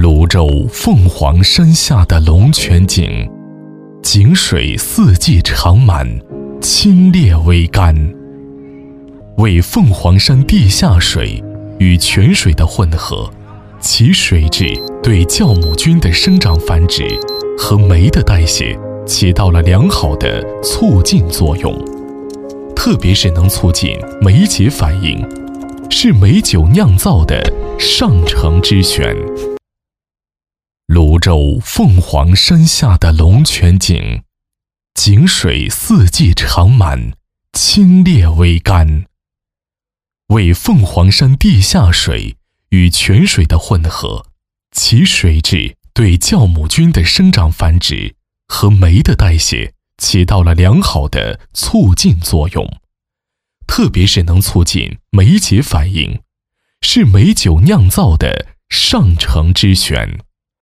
泸州凤凰山下的龙泉井，井水四季常满，清冽微甘，为凤凰山地下水与泉水的混合，其水质对酵母菌的生长繁殖和酶的代谢起到了良好的促进作用，特别是能促进酶解反应，是美酒酿造的上乘之选。泸州凤凰山下的龙泉井，井水四季常满，清冽微甘，为凤凰山地下水与泉水的混合，其水质对酵母菌的生长繁殖和酶的代谢起到了良好的促进作用，特别是能促进酶解反应，是美酒酿造的上乘之选。